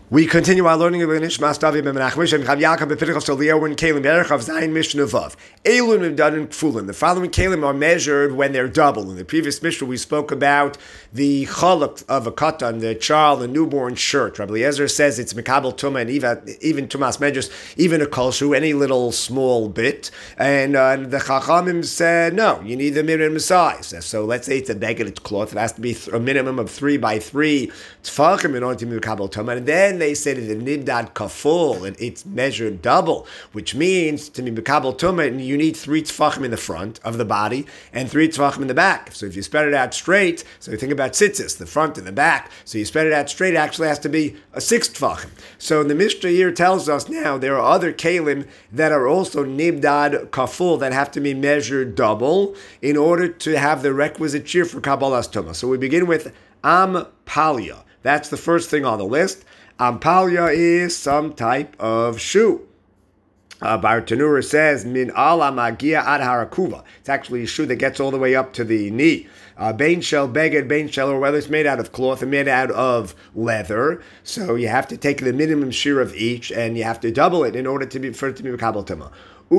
We continue our learning of Nishmas David ben Menachem Shem Chav Yaakov b'Pidchos Eliyahu and Kalim Berechav Zayin Mishnah Vav. Elun and Dun and Kfulin. The following Kalim are measured when they're double. In the previous Mishnah, we spoke about the chalak of a katan, the child, the newborn shirt. Rabbi Eliezer says it's Mekabel Tuma and even Tumas Medrus, even a kolshu, any little small bit. And the Chachamim said no, you need the minimum size. So let's say it's a beged cloth. It has to be a minimum of 3 by 3 tefachim in order to be Mekabel Tuma. And then they say that the nibdad kaful, and it's measured double, which means to be mekabel tumah, you need 3 tefachim in the front of the body and 3 tefachim in the back. So if you spread it out straight, so you think about tzitzis, the front and the back, so you spread it out straight, it actually has to be a 6 tefachim. So the Mishnah here tells us now there are other kalim that are also nibdad kaful that have to be measured double in order to have the requisite shear for kabbalas tumah. So we begin with am palya. That's the first thing on the list. Ampalya is some type of shoe. Bar Tanura says, Min ala magia ad harakuva. It's actually a shoe that gets all the way up to the knee. Bain shel beged, bain shel, or whether it's made out of cloth or made out of leather. So you have to take the minimum shear of each, and you have to double it in order for it to be Mekabel Tumah.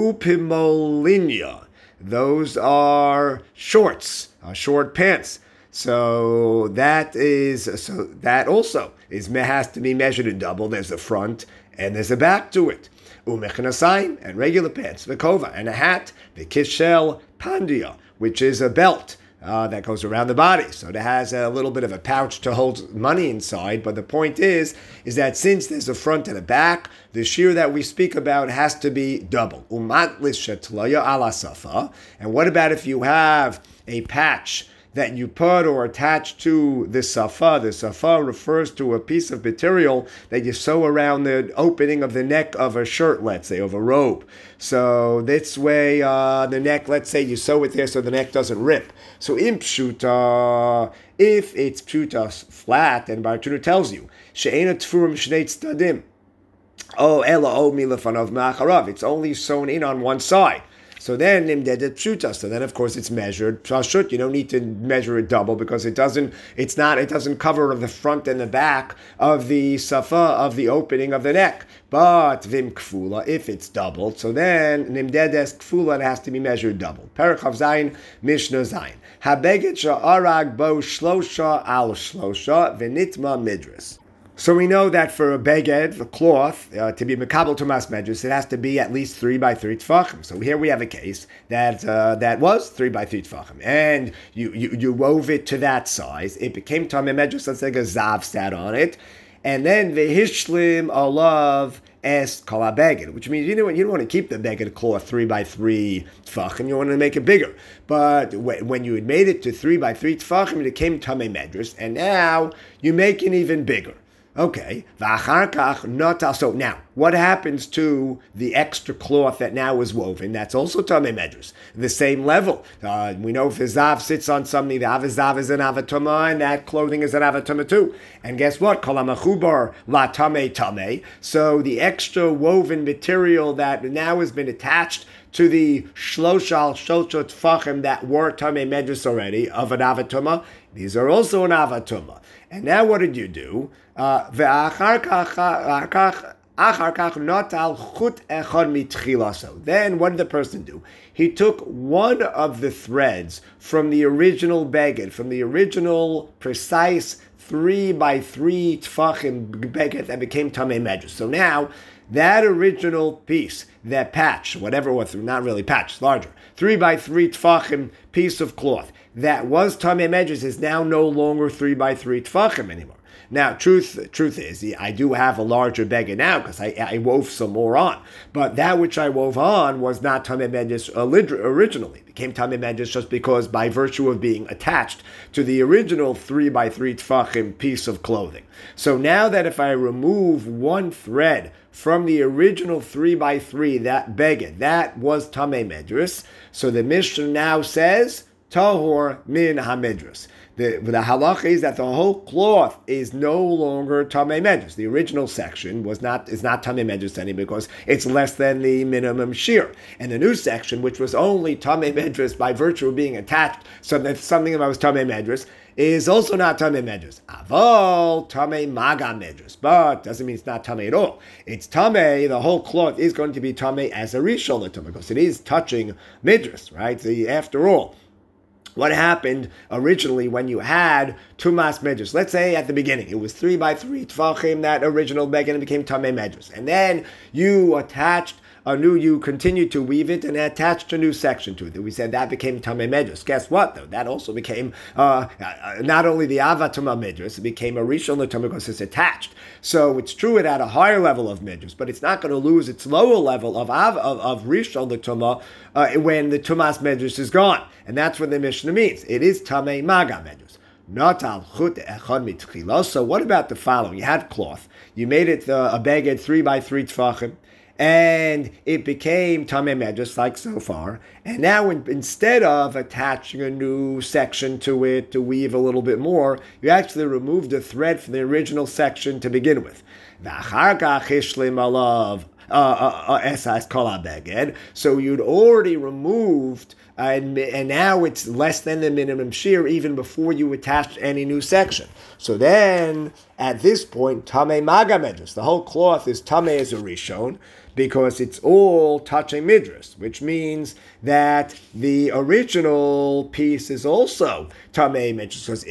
Upimolinya. Those are shorts, short pants. So that also has to be measured in double. There's a front and there's a back to it. Umechanasayim and regular pants, the kova and a hat, the kishel pandia, which is a belt that goes around the body. So it has a little bit of a pouch to hold money inside. But the point is that since there's a front and a back, the shear that we speak about has to be double. Umatlis shetlaya ala safa. And what about if you have a patch that you put or attach to the safa? The safa refers to a piece of material that you sew around the opening of the neck of a shirt, let's say, of a robe. So this way, the neck, let's say you sew it there so the neck doesn't rip. So in pshuta, if it's pshuta flat, and Bar Tanura tells you, she'ena tfurim shnei tzadim, it's only sewn in on one side. So then, nimdedet pshuta. So then, of course, it's measured pshut. You don't need to measure it double because it doesn't cover the front and the back of the safa of the opening of the neck. But vim kfula, if it's doubled, so then nimdedes kfula, it has to be measured double. Parachav zayin, Mishnah zayin. Habeged sha'arag bo shlosha al shlosha v'nitma midras. So we know that for a beged, a cloth, to be mekabel tumas medrus, it has to be at least 3 by 3 tefachim. So here we have a case that was 3 by 3 tefachim, and you wove it to that size. It became tamei medrus. Let's take a zav stat on it, and then the hishlim alav es kol beged, which means you don't want to keep the beged cloth 3 by 3 tefachim. You want to make it bigger. But when you had made it to 3 by 3 tefachim, it became tamei medrus, and now you make it even bigger. Okay, so now, what happens to the extra cloth that now is woven? That's also tamei medrus, the same level. We know if the zav sits on something, the avazav is an avatuma, and that clothing is an avatuma too. And guess what? Kol hamachubar la tamei. So the extra woven material that now has been attached to the shloshal shloshot tefachim that were tamei medrus already of an avatuma, these are also an avatuma. And now what did you do? Then what did the person do? He took one of the threads from the original beged, from the original precise 3 by 3 tefachim beged that became tamei medrus. So now that original piece, that patch, whatever it was, not really patch, it's larger, 3 by 3 tefachim piece of cloth that was tamei medrus is now no longer 3 by 3 tefachim anymore. Now, truth is, I do have a larger beged now because I wove some more on. But that which I wove on was not tamei medrus originally. It became tamei medrus just because by virtue of being attached to the original 3 by 3 tefachim piece of clothing. So now that if I remove one thread from the original 3 by 3, that beged, that was tamei medrus. So the Mishnah now says, tahor min hamidrus. The halacha is that the whole cloth is no longer tamei medrus. The original section is not tamei medrus anymore because it's less than the minimum shear. And the new section, which was only tamei medrus by virtue of being attached, so that something that was tamei medrus, is also not tamei medrus. Aval tamei maga medrus, but doesn't mean it's not tamei at all. It's tamei. The whole cloth is going to be tamei as a rishon l'tumah because it is touching midras, right? After all, what happened originally when you had tumas medrus? Let's say at the beginning it was 3 by 3 tfachim, that original begin, and became tamei medrus, and then you continued to weave it and attached a new section to it. We said that became tamei medrus. Guess what, though? That also became not only the avatuma medrus, it became a rishon l'tumah because it's attached. So it's true it had a higher level of medrus, but it's not going to lose its lower level of rishon l'tumah when the tumas medrus is gone. And that's what the Mishnah means. It is tamei maga medrus. Not al chut echad mitchila. So what about the following? You had cloth. You made it a beged 3 by 3 tfachim. And it became tamei medrus like so far. And now instead of attaching a new section to it to weave a little bit more, you actually removed a thread from the original section to begin with. So you'd already removed, and now it's less than the minimum shear even before you attached any new section. So then, at this point, tamei maga medrus, the whole cloth is tamei as a rishon, because it's all touching midras, which means that the original piece is also tamei midras because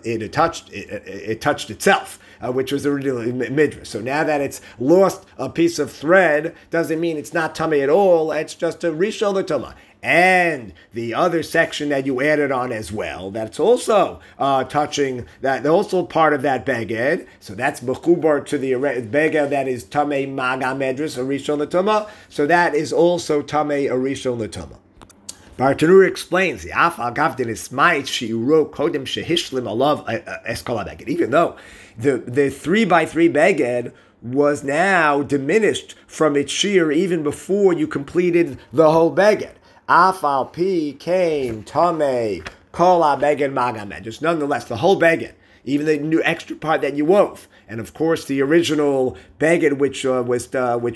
it touched itself, which was originally midras. So now that it's lost a piece of thread, doesn't mean it's not tamei at all. It's just a rishon l'tumah. And the other section that you added on as well, that's also touching, that also part of that beged. So that's mechubar to the beged that is tamei maga medrus, a rishon l'tumah. So that is also tamei, a rishon l'tumah. Bartanur explains the afal gavdin ismait shiuro kodem shehishlim alav eskola beged. Even though the 3 by 3 beged was now diminished from its shear even before you completed the whole beged. Afal pi came tamei kol beged maga medrus. Nonetheless, the whole beged, even the new extra part that you wove, and of course the original beged which was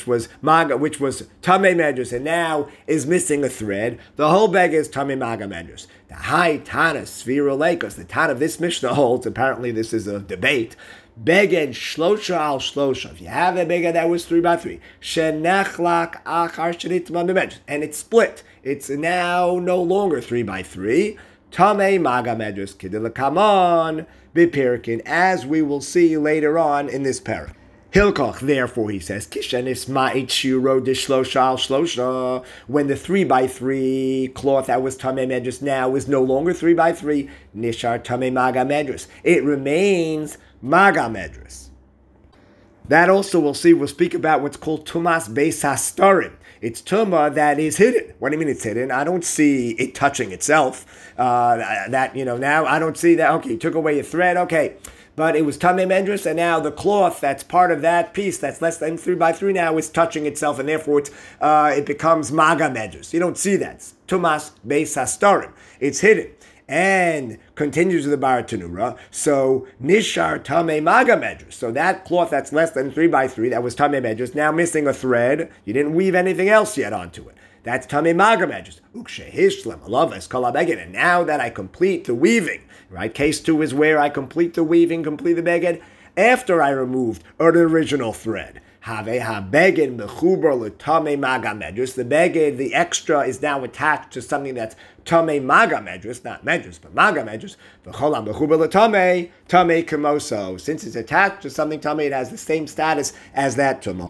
tamei medrus, and now is missing a thread. The whole beged is tamei maga medrus. The high tana svira lekos, the tana of this Mishnah holds. Apparently, this is a debate. Beged shlosha al shlosha. If you have a beged that was 3 by 3, shenechlak achar shenitma medrus, and it's split. It's now no longer 3 by 3. Tamei maga medrus kidilakaman bipirkin, as we will see later on in this parak. Hilkoch, therefore, he says, Kishenis ma'it shiro dishlosha al shlosha. When the 3 by 3 cloth that was tamei medrus now is no longer 3 by 3, nishar tamei maga medrus. It remains maga medrus. That also we'll speak about what's called tumas beis hastarim. It's tumah that is hidden. What do you mean it's hidden? I don't see it touching itself. Now I don't see that. Okay, you took away a thread. Okay, but it was tamei medrus, and now the cloth that's part of that piece that's less than 3 by 3 now is touching itself, and therefore it becomes maga medrus. You don't see that. It's tumas beis hastarim. It's hidden. And continues with the Baratanura. So nishar tamei maga medrus. So that cloth that's less than 3 by 3 that was tamei medrus, now missing a thread. You didn't weave anything else yet onto it. That's tamei maga medrus. Ukshehishlam alav eskala beged. And now that I complete the weaving, right? Case 2 is where I complete the weaving, complete the beged after I removed the original thread. Have beged mechubar l'tamei maga medrus. The beged, the extra, is now attached to something that's tamei maga medrus, not medrus, but maga medrus. V'cholam mechubar l'tamei, tamei kamoso. Since it's attached to something tamei, it has the same status as that tumah.